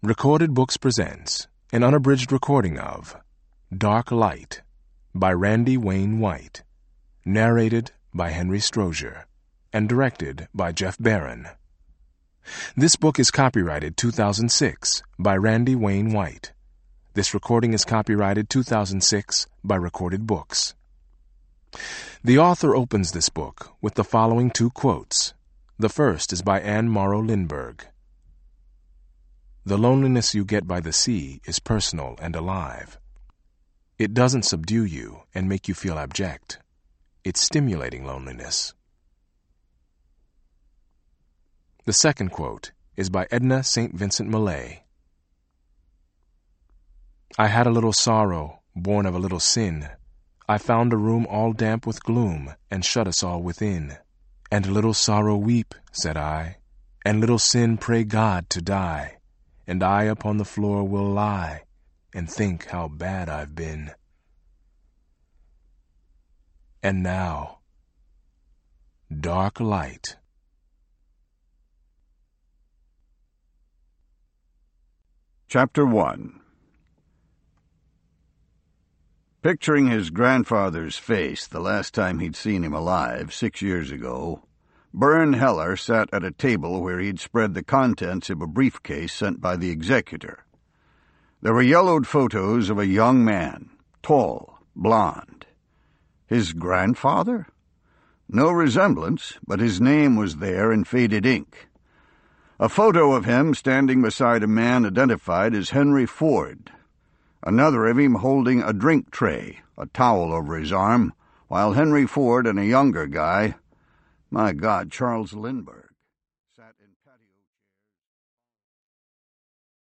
Recorded Books presents an unabridged recording of Dark Light by Randy Wayne White, narrated by Henry Strozier, and directed by Jeff Barron. This book is copyrighted 2006 by Randy Wayne White. This recording is copyrighted 2006 by Recorded Books. The author opens this book with the following two quotes. The first is by Anne Morrow Lindbergh. The loneliness you get by the sea is personal and alive. It doesn't subdue you and make you feel abject. It's stimulating loneliness. The second quote is by Edna St. Vincent Millay. I had a little sorrow, born of a little sin. I found a room all damp with gloom, and shut us all within. And little sorrow weep, said I, and little sin pray God to die. And I upon the floor will lie and think how bad I've been. And now, Dark Light. Chapter 1. Picturing his grandfather's face the last time he'd seen him alive, 6 years ago, Byrne Heller sat at a table where he'd spread the contents of a briefcase sent by the executor. There were yellowed photos of a young man, tall, blond. His grandfather? No resemblance, but his name was there in faded ink. A photo of him standing beside a man identified as Henry Ford. Another of him holding a drink tray, a towel over his arm, while Henry Ford and a younger guy, my God, Charles Lindbergh,